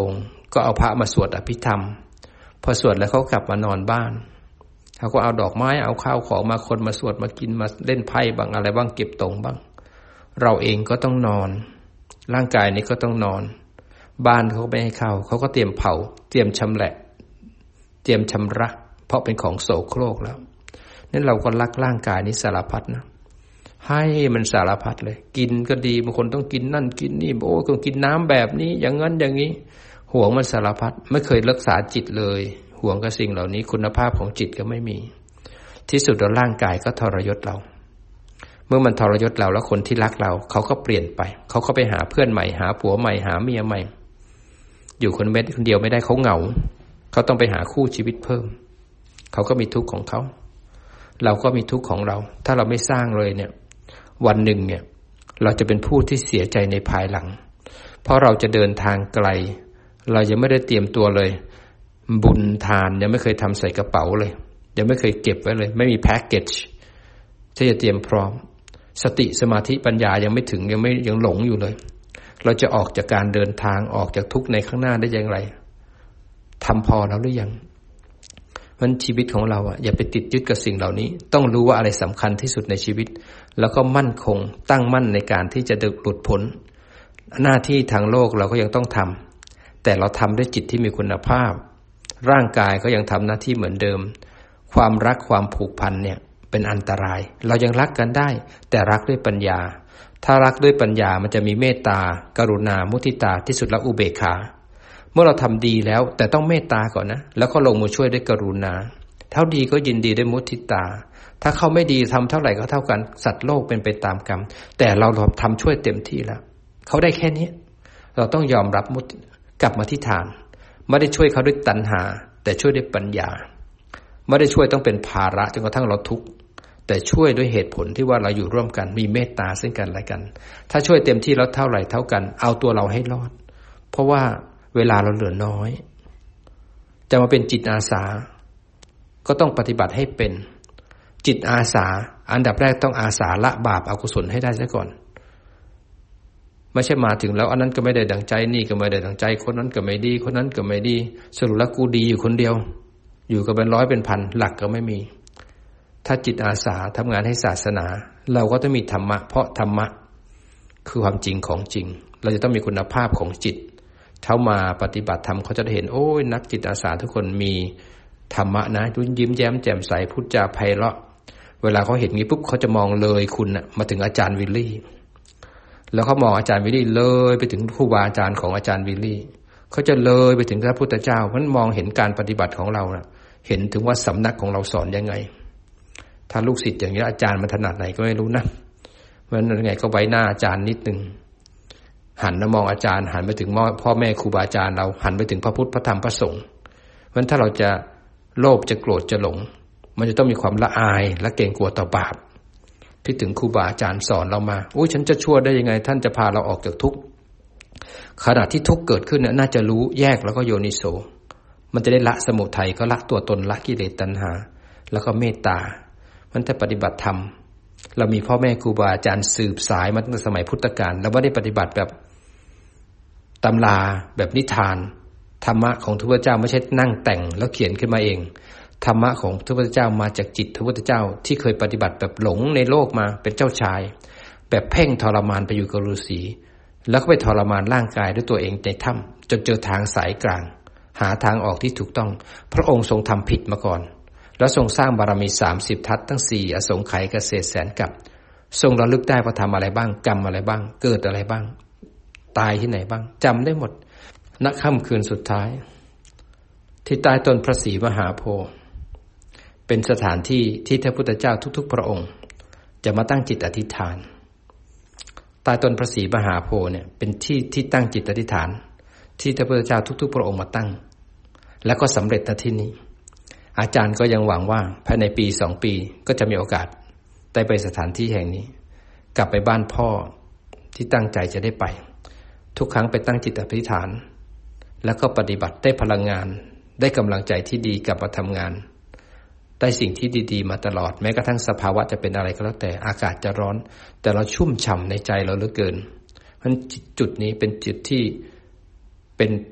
ก็เอาพระมาสวดอภิธรรมพอสวดแล้วเขากลับมานอนบ้านเขาก็เอาดอกไม้เอาข้าวของมาคนมาสวดมากินมาเล่นไพ่บ้างอะไรบ้างเก็บตรงบ้างเราเองก็ต้องนอนร่างกายนี้ก็ต้องนอนบ้านเขาไม่ให้เข้าเขาก็เตรียมเผาเตรียมชำแหละเตรียมชำระเพราะเป็นของโสโครกแล้วนั้นเราก็รักร่างกายนี้สารพัดนะให้มันสารพัดเลยกินก็ดีบางคนต้องกินนั่นกินนี่โอ้ต้องกินน้ำแบบนี้อย่างนั้นอย่างนี้ห่วงมันสารพัดไม่เคยรักษาจิตเลยห่วงกับสิ่งเหล่านี้คุณภาพของจิตก็ไม่มีที่สุดแล้วร่างกายก็ทรยศเราเมื่อมันทรยศเราแล้วคนที่รักเราเขาก็เปลี่ยนไปเขาก็ไปหาเพื่อนใหม่หาผัวใหม่หาเมียใหม่อยู่คนเดียวไม่ได้เขาเหงาเขาต้องไปหาคู่ชีวิตเพิ่มเขาก็มีทุกข์ของเขาเราก็มีทุกข์ของเราถ้าเราไม่สร้างเลยเนี่ยวันหนึ่งเนี่ยเราจะเป็นผู้ที่เสียใจในภายหลังเพราะเราจะเดินทางไกลเรายังไม่ได้เตรียมตัวเลยบุญทานยังไม่เคยทำใส่กระเป๋าเลยยังไม่เคยเก็บไว้เลยไม่มีแพ็กเกจที่จะเตรียมพร้อมสติสมาธิปัญญายังไม่ถึงยังหลงอยู่เลยเราจะออกจากการเดินทางออกจากทุกข์ในข้างหน้าได้อย่างไรทำพอแล้วหรือยังมันชีวิตของเราอย่าไปติดยึดกับสิ่งเหล่านี้ต้องรู้ว่าอะไรสำคัญที่สุดในชีวิตแล้วก็มั่นคงตั้งมั่นในการที่จะหลุดพ้นหน้าที่ทางโลกเราก็ยังต้องทำแต่เราทำด้วยจิตที่มีคุณภาพร่างกายก็ยังทำหน้าที่เหมือนเดิมความรักความผูกพันเนี่ยเป็นอันตรายเรายังรักกันได้แต่รักด้วยปัญญาถ้ารักด้วยปัญญามันจะมีเมตตากรุณามุทิตาที่สุดแล้วอุเบกขาเมื่อเราทำดีแล้วแต่ต้องเมตตาก่อนนะแล้วก็ลงมือช่วยด้วยกรุณาเท่าดีก็ยินดีด้วยมุทิตาถ้าเขาไม่ดีทำเท่าไหร่ก็เท่ากันสัตว์โลกเป็นไปตามกรรมแต่เราทำช่วยเต็มที่แล้วเขาได้แค่นี้เราต้องยอมรับกลับมาที่ฐานไม่ได้ช่วยเขาด้วยตัณหาแต่ช่วยด้วยปัญญาไม่ได้ช่วยต้องเป็นภาระจนกระทั่งเราทุกข์แต่ช่วยด้วยเหตุผลที่ว่าเราอยู่ร่วมกันมีเมตตาซึ่งกันและกันถ้าช่วยเต็มที่แล้วเท่าไหร่เท่ากันเอาตัวเราให้รอดเพราะว่าเวลาเราเหลือน้อยจะมาเป็นจิตอาสาก็ต้องปฏิบัติให้เป็นจิตอาสาอันดับแรกต้องอาสาละบาปอกุศลให้ได้ซะก่อนไม่ใช่มาถึงแล้วอันนั้นก็ไม่ได้ดังใจนี่ก็ไม่ได้ดังใจคนนั้นก็ไม่ดีคนนั้นก็ไม่ดีสรุปแล้วกูดีอยู่คนเดียวอยู่กันเป็นร้อยเป็นพันหลักก็ไม่มีถ้าจิตอาสาทำงานให้ศาสนาเราก็ต้องมีธรรมะเพราะธรรมะคือความจริงของจริงเราจะต้องมีคุณภาพของจิตเขามาปฏิบัติธรรมเขาจะได้เห็นโอ้ยนักจิตอาสาทุกคนมีธรรมะนะยิ้มแย้มแจ่มใสพูดจาไพเราะเวลาเขาเห็นงี้ปุ๊บเขาจะมองเลยคุณมาถึงอาจารย์วิลลี่แล้วเขามองอาจารย์วิลลี่เลยไปถึงครูบาอาจารย์ของอาจารย์วิลลี่เขาจะเลยไปถึงพระพุทธเจ้าเพราะมองเห็นการปฏิบัติของเรานะเห็นถึงว่าสำนักของเราสอนยังไงถ้าลูกศิษย์อย่างนี้อาจารย์มันถนัดไหนก็ไม่รู้นะมันยังไงก็ไว้หน้าอาจารย์นิดนึงหันมองอาจารย์หันไปถึงพ่อแม่ครูบาอาจารย์เราหันไปถึงพระพุทธพระธรรมพระสงฆ์เพราะฉะนั้นถ้าเราจะโลภจะโกรธจะหลงมันจะต้องมีความละอายและเกรงกลัวต่อบาปที่ถึงครูบาอาจารย์สอนเรามาโอ้ยฉันจะชั่วได้ยังไงท่านจะพาเราออกจากทุกข์ขณะที่ทุกข์เกิดขึ้นน่าจะรู้แยกแล้วก็โยนิโสมันจะได้ละสมุทัยก็ละตัวตนละกิเลสตัณหาแล้วก็เมตตามันถ้าปฏิบัติธรรมเรามีพ่อแม่ครูบาอาจารย์สืบสายมาตั้งแต่สมัยพุทธกาลเราไม่ได้ปฏิบัติแบบตำราแบบนิทานธรรมะของพระพุทธเจ้าไม่ใช่นั่งแต่งแล้วเขียนขึ้นมาเองธรรมะของพระพุทธเจ้ามาจากจิตพระพุทธเจ้าที่เคยปฏิบัติแบบหลงในโลกมาเป็นเจ้าชายแบบเพ่งทรมานไปอยู่กับฤาษีแล้วก็ไปทรมานร่างกายด้วยตัวเองในถ้ำจนเจอทางสายกลางหาทางออกที่ถูกต้องพระองค์ทรงทำผิดมาก่อนแล้วทรงสร้างบารมี30ทัศทั้ง4อสงไขยเกษตรแสนกับทรงระลึกได้ว่าทำอะไรบ้างกรรมอะไรบ้างเกิดอะไรบ้างตายที่ไหนบ้างจำได้หมดณค่ำคืนสุดท้ายที่ใต้ต้นพระศรีมหาโพธิ์เป็นสถานที่ที่พระพุทธเจ้าทุกๆพระองค์จะมาตั้งจิตอธิษฐานใต้ต้นพระศรีมหาโพธิ์เนี่ยเป็นที่ตั้งจิตอธิษฐานที่พระพุทธเจ้าทุกๆพระองค์มาตั้งแล้วก็สำเร็จณที่นี้อาจารย์ก็ยังหวังว่าภายในปี2ปีก็จะมีโอกาสได้ไปสถานที่แห่งนี้กลับไปบ้านพ่อที่ตั้งใจจะได้ไปทุกครั้งไปตั้งจิตอธิษฐานแล้วก็ปฏิบัติได้พลังงานได้กำลังใจที่ดีกลับมาทำงานได้สิ่งที่ดีๆมาตลอดแม้กระทั่งสภาวะจะเป็นอะไรก็แล้วแต่อากาศจะร้อนแต่เราชุ่มฉ่ำในใจเราเหลือเกินเพราะจุดนี้เป็นจุดที่เป็น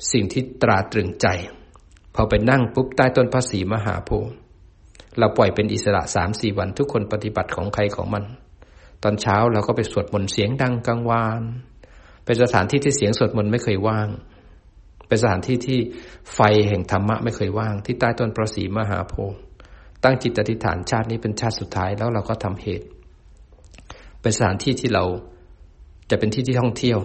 สิ่งที่ตราตรึงใจพอไปนั่งปุ๊บใต้ต้นพระศรีมหาโพธิ์เราปล่อยเป็นอิสระ 3-4 วันทุกคนปฏิบัติของใครของมันตอนเช้าเราก็ไปสวดมนต์เสียงดังกังวานเป็นสถานที่ที่เสียงสวดมนต์ไม่เคยว่างเป็นสถานที่ที่ไฟแห่งธรรมะไม่เคยว่างที่ใต้ต้นพระศรีมหาโพธิ์ตั้งจิตอธิษฐานชาตินี้เป็นชาติสุดท้ายแล้วเราก็ทำเหตุเป็นสถานที่ที่เราจะเป็นที่ที่ท่องเที่ยว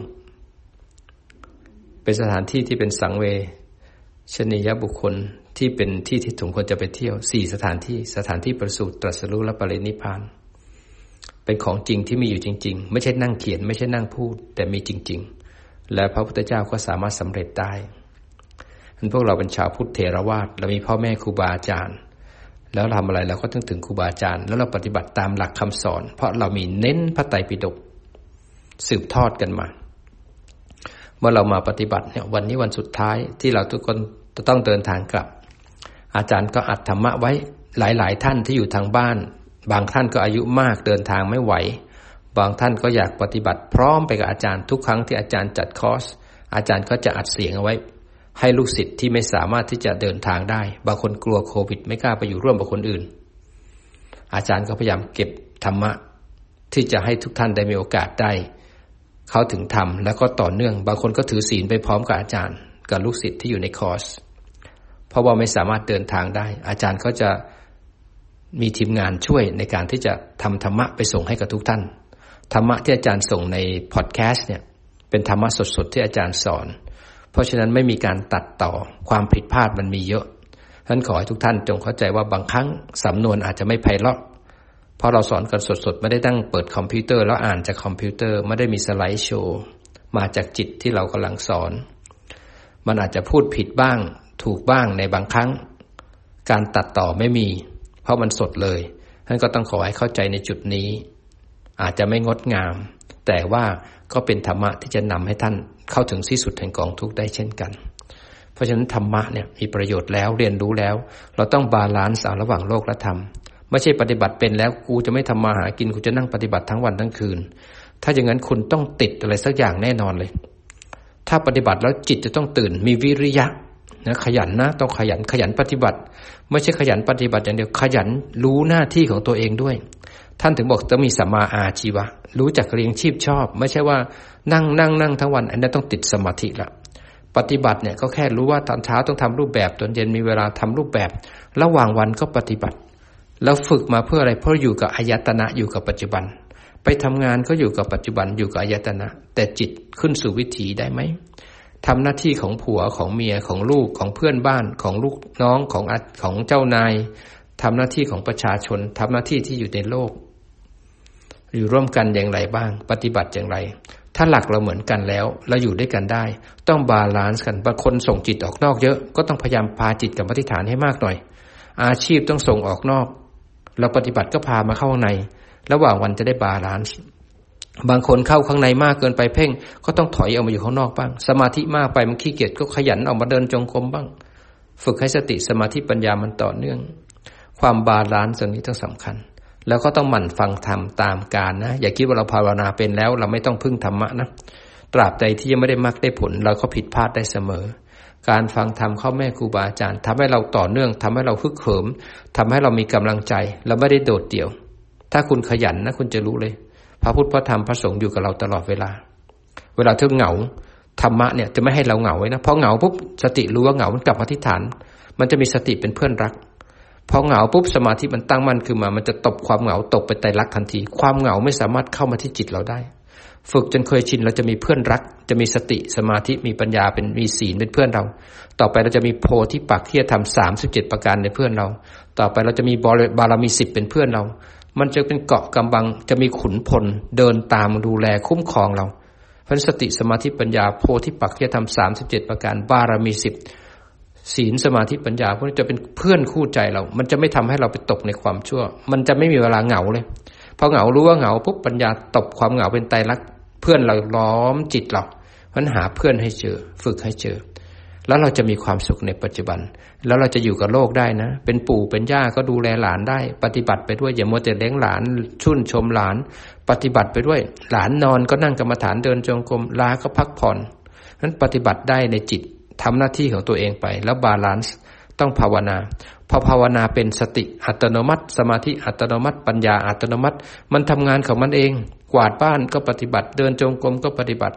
เป็นสถานที่ที่เป็นสังเวชนียบุคคลที่เป็นที่ที่สมควรจะไปเที่ยว4สถานที่ประสูติตรัสรู้และปรินิพพานเป็นของจริงที่มีอยู่จริงๆไม่ใช่นั่งเขียนไม่ใช่นั่งพูดแต่มีจริงๆและพระพุทธเจ้าก็สามารถสำเร็จได้พวกเราเป็นชาวพุทธเถรวาทเรามีพ่อแม่ครูบาอาจารย์แล้วทำอะไรเราก็ต้องถึงครูบาอาจารย์แล้วเราปฏิบัติตามหลักคำสอนเพราะเรามีเน้นพระไตรปิฎกสืบทอดกันมาเมื่อเรามาปฏิบัติเนี่ยวันนี้วันสุดท้ายที่เราทุกคนจะต้องเดินทางกลับอาจารย์ก็อัดธรรมะไว้หลายๆท่านที่อยู่ทางบ้านบางท่านก็อายุมากเดินทางไม่ไหวบางท่านก็อยากปฏิบัติพร้อมไปกับอาจารย์ทุกครั้งที่อาจารย์จัดคอร์สอาจารย์ก็จะอัดเสียงเอาไว้ให้ลูกศิษย์ที่ไม่สามารถที่จะเดินทางได้บางคนกลัวโควิดไม่กล้าไปอยู่ร่วมกับคนอื่นอาจารย์ก็พยายามเก็บธรรมะที่จะให้ทุกท่านได้มีโอกาสได้เข้าถึงธรรมแล้วก็ต่อเนื่องบางคนก็ถือศีลไปพร้อมกับอาจารย์กับลูกศิษย์ที่อยู่ในคอร์สเพราะว่าไม่สามารถเดินทางได้อาจารย์ก็จะมีทีมงานช่วยในการที่จะทำธรรมะไปส่งให้กับทุกท่านธรรมะที่อาจารย์ส่งในพอดแคสต์เนี่ยเป็นธรรมะสดๆที่อาจารย์สอนเพราะฉะนั้นไม่มีการตัดต่อความผิดพลาดมันมีเยอะฉะนั้นขอให้ทุกท่านจงเข้าใจว่าบางครั้งสำนวนอาจจะไม่ไพเราะเพราะเราสอนกันสดๆไม่ได้ตั้งเปิดคอมพิวเตอร์แล้วอ่านจากคอมพิวเตอร์ไม่ได้มีสไลด์โชว์มาจากจิตที่เรากำลังสอนมันอาจจะพูดผิดบ้างถูกบ้างในบางครั้งการตัดต่อไม่มีเพราะมันสดเลยฉะนั้นก็ต้องขอให้เข้าใจในจุดนี้อาจจะไม่งดงามแต่ว่าก็เป็นธรรมะที่จะนำให้ท่านเข้าถึงที่สุดแห่งกองทุกข์ได้เช่นกันเพราะฉะนั้นธรรมะเนี่ยมีประโยชน์แล้วเรียนรู้แล้วเราต้องบาลานซ์ระหว่างโลกและธรรมไม่ใช่ปฏิบัติเป็นแล้วกูจะไม่ทำมาหากินกูจะนั่งปฏิบัติทั้งวันทั้งคืนถ้าอย่างนั้นคุณต้องติดอะไรสักอย่างแน่นอนเลยถ้าปฏิบัติแล้วจิตจะต้องตื่นมีวิริยะนะขยันนะต้องขยันปฏิบัติไม่ใช่ขยันปฏิบัติอย่างเดียวขยันรู้หน้าที่ของตัวเองด้วยท่านถึงบอกต้องมีสัมมาอาชีวะรู้จักเลี้ยงชีพชอบไม่ใช่ว่านั่งทั้งวันอันนั้นต้องติดสมาธิละปฏิบัติเนี่ยก็แค่รู้ว่าตอนเช้าต้องทำรูปแบบตอนเย็นมีเวลาทำรูปแบบระหว่างวันก็ปฏิบัติแล้วฝึกมาเพื่ออะไรเพราะอยู่กับอายตนะอยู่กับปัจจุบันไปทำงานก็อยู่กับปัจจุบันอยู่กับอายตนะแต่จิตขึ้นสู่วิถีได้ไหมทำหน้าที่ของผัวของเมียของลูกของเพื่อนบ้านของลูกน้องของเจ้านายทำหน้าที่ของประชาชนทำหน้าที่ที่อยู่ในโลกอยู่ร่วมกันอย่างไรบ้างปฏิบัติอย่างไรถ้าหลักเราเหมือนกันแล้วเราอยู่ด้วยกันได้ต้องบาลานซ์กันบางคนส่งจิตออกนอกเยอะก็ต้องพยายามพาจิตกับอธิษฐานให้มากหน่อยอาชีพต้องส่งออกนอกเราปฏิบัติก็พามาเข้าข้างในระหว่างวันจะได้บาลานซ์บางคนเข้าข้างในมากเกินไปเพ่งก็ต้องถอยออกมาอยู่ข้างนอกบ้างสมาธิมากไปมันขี้เกียจก็ขยันออกมาเดินจงกรมบ้างฝึกให้สติสมาธิปัญญามันต่อเนื่องความบาลานซ์ตรงนี้ต้องสำคัญแล้วก็ต้องหมั่นฟังธรรมตามกาลนะอย่าคิดว่าเราภาวนาเป็นแล้วเราไม่ต้องพึ่งธรรมะนะตราบใดที่ยังไม่ได้มรรคได้ผลเราก็ผิดพลาดได้เสมอการฟังธรรมเข้าแม่ครูบาอาจารย์ทำให้เราต่อเนื่องทำให้เราฮึกเหิมทำให้เรามีกำลังใจเราไม่ได้โดดเดี่ยวถ้าคุณขยันนะคุณจะรู้เลยพระพุทธพระธรรมพระสงฆ์อยู่กับเราตลอดเวลาที่เหงาธรรมะเนี่ยจะไม่ให้เราเหงาไว้นะพอเหงาปุ๊บสติรู้ว่าเหงามันกลับมาที่ฐานมันจะมีสติเป็นเพื่อนรักพอเหงาปุ๊บสมาธิมันตั้งมั่นขึ้นมามันจะตบความเหงาตกไปไตรลักษณ์ทันทีความเหงาไม่สามารถเข้ามาที่จิตเราได้ฝึกจนเคยชินเราจะมีเพื่อนรักจะมีสติสมาธิมีปัญญามีศีลเป็นเพื่อนเราต่อไปเราจะมีโพธิปักขิยธรรม37ประการในเพื่อนเราต่อไปเราจะมีบารมี10เป็นเพื่อนเรามันจะเป็นเกาะกำบังจะมีขุนพลเดินตามดูแลคุ้มครองเราเพราะสติสมาธิปัญญาโพธิปักขิยธรรม37ประการบารมี10ศีลสมาธิปัญญาพวกนี้จะเป็นเพื่อนคู่ใจเรามันจะไม่ทำให้เราไปตกในความชั่วมันจะไม่มีเวลาเหงาเลยพอเหงารู้ว่าเหงาปุ๊บปัญญาตบความเหงาเป็นไตรลักษณ์เพื่อนเราล้อมจิตเราเพราะหาเพื่อนให้เจอฝึกให้เจอแล้วเราจะมีความสุขในปัจจุบันแล้วเราจะอยู่กับโลกได้นะเป็นปู่เป็นย่าก็ดูแลหลานได้ปฏิบัติไปด้วยอย่ามัวแต่เลี้ยงหลานชุ่นชมหลานปฏิบัติไปด้วยหลานนอนก็นั่งกรรมฐานเดินจงกรมลาก็พักผ่อนนั้นปฏิบัติได้ในจิตทำหน้าที่ของตัวเองไปแล้วบาลานซ์ต้องภาวนาพอภาวนาเป็นสติอัตโนมัติสมาธิอัตโนมัติปัญญาอัตโนมัติมันทำงานของมันเองกวาดบ้านก็ปฏิบัติเดินจงกรมก็ปฏิบัติ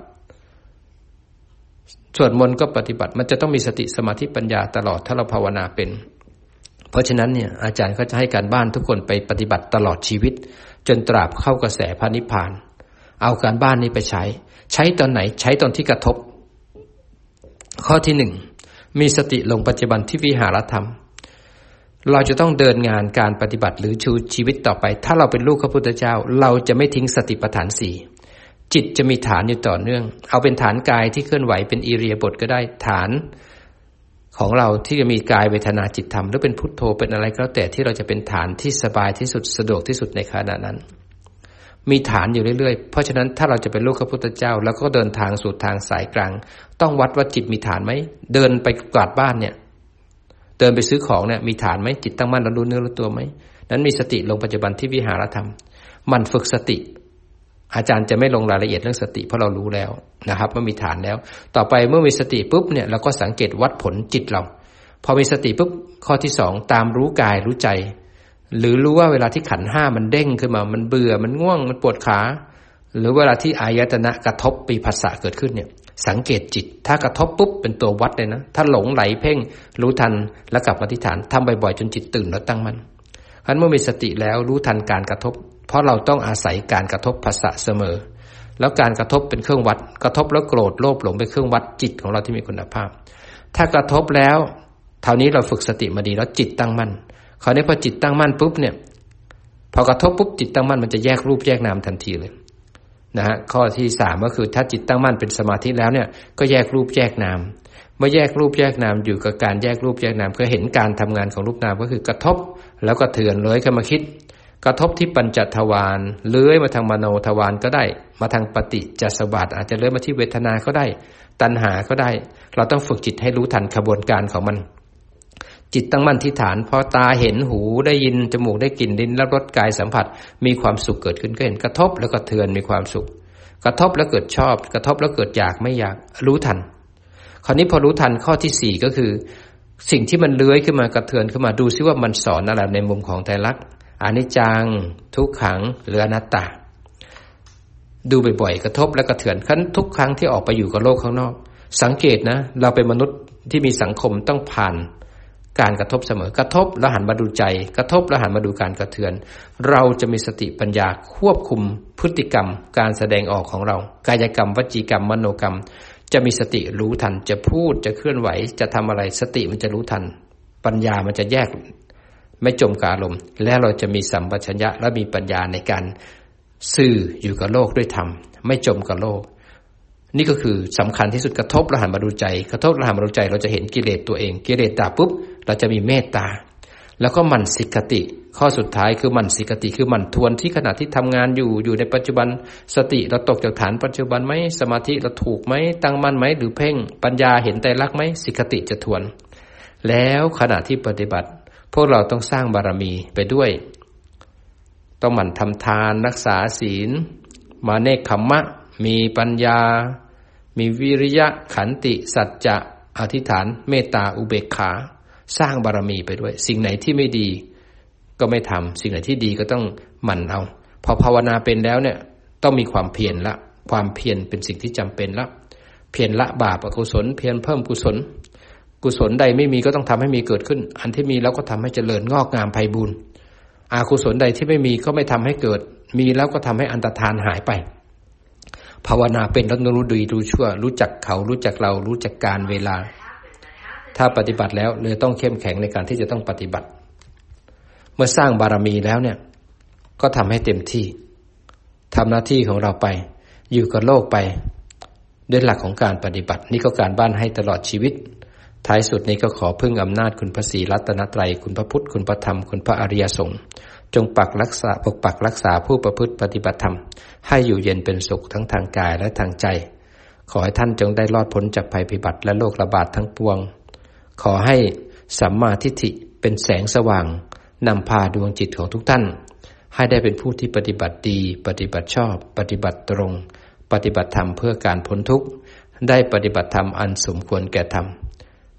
สวดมนต์ก็ปฏิบัติมันจะต้องมีสติสมาธิปัญญาตลอดถ้าเราภาวนาเป็นเพราะฉะนั้นเนี่ยอาจารย์ก็จะให้การบ้านทุกคนไปปฏิบัติตลอดชีวิตจนตราบเข้ากระแสพระนิพพานเอาการบ้านนี้ไปใช้ตอนไหนใช้ตอนที่กระทบข้อที่หนึ่งมีสติลงปัจจุบันที่วิหารธรรมเราจะต้องเดินงานการปฏิบัติหรือชีวิตต่อไปถ้าเราเป็นลูกพระพุทธเจ้าเราจะไม่ทิ้งสติปัฏฐานสี่จิตจะมีฐานอยู่ต่อเนื่องเอาเป็นฐานกายที่เคลื่อนไหวเป็นอิริยาบถก็ได้ฐานของเราที่จะมีกายเวทนาจิตธรรมหรือเป็นพุทโธเป็นอะไรก็แล้วแต่ที่เราจะเป็นฐานที่สบายที่สุดสะดวกที่สุดในขณะนั้นมีฐานอยู่เรื่อยๆเพราะฉะนั้นถ้าเราจะเป็นลูกพระพุทธเจ้าแล้วก็เดินทางสู่ทางสายกลางต้องวัดว่าจิตมีฐานไหมเดินไปกวาดบ้านเนี่ยเดินไปซื้อของเนี่ยมีฐานไหมจิตตั้งมั่นรู้เนื้อรู้ตัวไหมนั้นมีสติลงปัจจุบันที่วิหารธรรมมันฝึกสติอาจารย์จะไม่ลงรายละเอียดเรื่องสติเพราะเรารู้แล้วนะครับว่ามีฐานแล้วต่อไปเมื่อมีสติปุ๊บเนี่ยเราก็สังเกตวัดผลจิตเราพอมีสติปุ๊บข้อที่สองตามรู้กายรู้ใจหรือรู้ว่าเวลาที่ขันธ์ห้ามันเด้งขึ้นมามันเบื่อมันง่วงมันปวดขาหรือเวลาที่อายตนะกระทบปีผัสสะเกิดขึ้นเนี่ยสังเกตจิตถ้ากระทบปุ๊บเป็นตัววัดเลยนะถ้าหลงไหลเพ่งรู้ทันแล้วกลับมาที่ฐานทำบ่อยๆจนจิตตื่นแล้วตั้งมั่นเพราะฉะนั้นเมื่อมีสติแล้วรู้ทันการกระทบเพราะเราต้องอาศัยการกระทบผัสสะเสมอแล้วการกระทบเป็นเครื่องวัดกระทบแล้วโกรธโลภหลงเป็นเครื่องวัดจิตของเราที่มีคุณภาพถ้ากระทบแล้วเท่านี้เราฝึกสติมาดีแล้วจิตตั้งมั่นคราวนี้พอจิตตั้งมั่นปุ๊บเนี่ยพอกระทบปุ๊บจิตตั้งมั่นมันจะแยกรูปแยกนามทันทีเลยนะฮะข้อที่สามก็คือถ้าจิตตั้งมั่นเป็นสมาธิแล้วเนี่ยก็แยกรูปแยกนามเมื่อแยกรูปแยกนามอยู่กับการแยกรูปแยกนามก็เห็นการทำงานของรูปนามก็คือกระทบแล้วก็เถื่อนเลยเข้ามาคิดกระทบที่ปัญจทวารเลื้อยมาทางมโนทวารก็ได้มาทางปฏิจจสมุปบาทอาจจะเลื้อยมาที่เวทนาก็ได้ตัณหาก็ได้เราต้องฝึกจิตให้รู้ทันขบวนการของมันจิตตั้งมั่นที่ฐานพอตาเห็นหูได้ยินจมูกได้กลิ่นลิ้นรับรสกายสัมผัสมีความสุขเกิดขึ้นก็เห็นกระทบแล้วก็เทือนมีความสุขกระทบแล้วเกิดชอบกระทบแล้วเกิดอยากไม่อยากรู้ทันคราวนี้พอรู้ทันข้อที่สี่ก็คือสิ่งที่มันเลื้อยขึ้นมากระเทือนขึ้นมาดูซิว่ามันสอนอะไรในมุมของไตรลักษณ์อนิจจังทุกขังหรืออนัตตาดูบ่อยๆกระทบและกระเทือนขั้นทุกครั้งที่ออกไปอยู่กับโลกข้างนอกสังเกตนะเราเป็นมนุษย์ที่มีสังคมต้องผ่านการกระทบเสมอกระทบแล้วหันมาดูใจกระทบแล้วหันมาดูการกระเทือนเราจะมีสติปัญญาควบคุมพฤติกรรมการแสดงออกของเรากายกรรมวจีกรรมมโนกรรมจะมีสติรู้ทันจะพูดจะเคลื่อนไหวจะทำอะไรสติมันจะรู้ทันปัญญามันจะแยกไม่จมกับอารมณ์และเราจะมีสัมปชัญญะและมีปัญญาในการสื่ออยู่กับโลกด้วยธรรมไม่จมกับโลกนี่ก็คือสำคัญที่สุดกระทบแล้วหันมาดูใจกระทบแล้วหันมาดูใจเราจะเห็นกิเลสตัวเองกิเลสดับปุ๊บเราจะมีเมตตาแล้วก็หมั่นสิกติข้อสุดท้ายคือหมั่นสิกติคือหมั่นทวนที่ขณะที่ทำงานอยู่ในปัจจุบันสติเราตกจากฐานปัจจุบันไหมสมาธิเราถูกไหมตั้งมั่นไหมหรือเพ่งปัญญาเห็นไตรลักษณ์ไหมสิกติจะทวนแล้วขณะที่ปฏิบัติพวกเราต้องสร้างบารมีไปด้วยต้องหมั่นทำทานรักษาศีลมาเนกขัมมะมีปัญญามีวิริยะขันติสัจจะอธิษฐานเมตตาอุเบกขาสร้างบารมีไปด้วยสิ่งไหนที่ไม่ดีก็ไม่ทำสิ่งไหนที่ดีก็ต้องหมั่นเอาพอภาวนาเป็นแล้วเนี่ยต้องมีความเพียรละความเพียรเป็นสิ่งที่จำเป็นละเพียรละบาปอกุศลเพียรเพิ่มกุศลกุศลใดไม่มีก็ต้องทำให้มีเกิดขึ้นอันที่มีแล้วก็ทำให้เจริญงอกงามไพบูลย์อกุศลใดที่ไม่มีก็ไม่ทำให้เกิดมีแล้วก็ทำให้อันตรธานหายไปภาวนาเป็นแล้วรู้ดีรู้ชั่วรู้จักเขารู้จักเรารู้จักการเวลาถ้าปฏิบัติแล้วเลยต้องเข้มแข็งในการที่จะต้องปฏิบัติเมื่อสร้างบารมีแล้วเนี่ยก็ทำให้เต็มที่ทำหน้าที่ของเราไปอยู่กับโลกไปด้วยหลักของการปฏิบัตินี่ก็การบ้านให้ตลอดชีวิตท้ายสุดนี้ก็ขอพึ่งอำนาจคุณพระศรีรัตนตรัยคุณพระพุทธคุณพระธรรมคุณพระอริยสงฆ์จงปกปักรักษาผู้ประพฤติปฏิบัติธรรมให้อยู่เย็นเป็นสุขทั้งทางกายและทางใจขอให้ท่านจงได้รอดพ้นจากภัยพิบัติและโรคระบาดทั้งปวงขอให้สัมมาทิฏฐิเป็นแสงสว่างนำพาดวงจิตของทุกท่านให้ได้เป็นผู้ที่ปฏิบัติดีปฏิบัติชอบปฏิบัติตรงปฏิบัติธรรมเพื่อการพ้นทุกข์ได้ปฏิบัติธรรมอันสมควรแก่ธรรม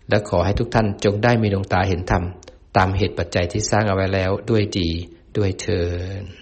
และขอให้ทุกท่านจงได้มีดวงตาเห็นธรรมตามเหตุปัจจัยที่สร้างเอาไว้แล้วด้วยดีด้วยเถิด